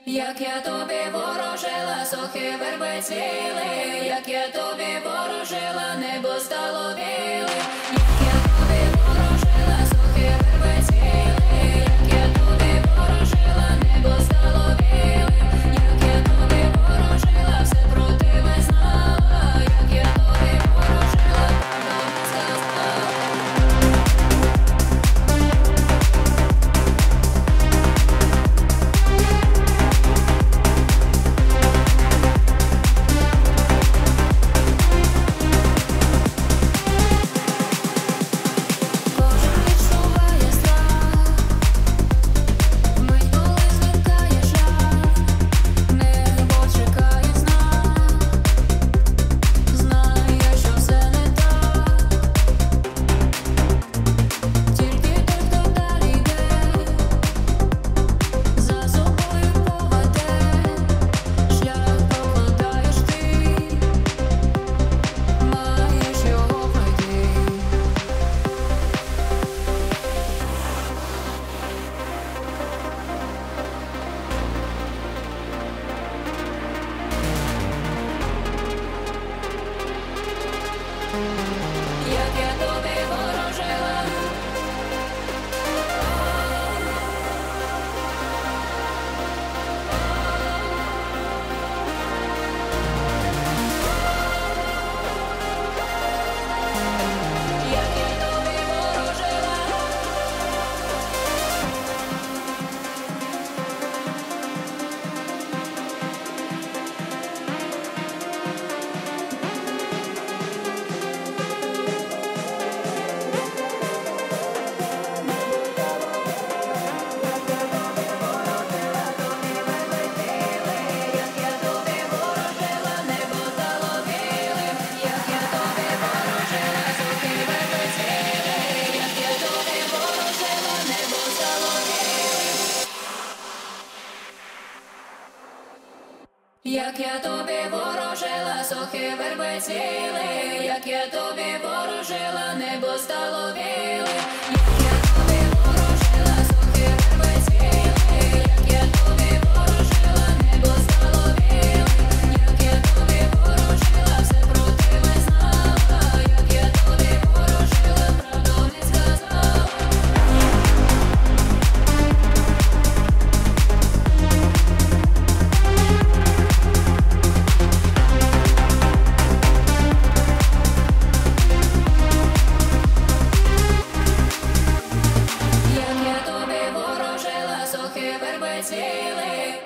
Як я тобі ворожила, сохи верби цвіли, як я тобі ворожила, небо стало біле, як я тобі ворожила, сохи верби цвіли, як я тобі ворожила, небо стало біле, як я тобі ворожила, все про тебе знала, як я тобі ворожила, правду не сказала. Як я тобі ворожила, як я тобі ворожила, небо стало білим, як я тобі ворожила, сохи верби цвіли, як я тобі ворожила, небо стало білим. Як я тобі ворожила, сохи верби цвіли, як я тобі ворожила, небо стало білим, як я тобі ворожила, сохи верби цвіли, як я тобі ворожила, небо стало білим, як я тобі ворожила, все про тебе знала, як я тобі ворожила, правду не сказала. Як я тобі ворожила, сохи верби цвіли.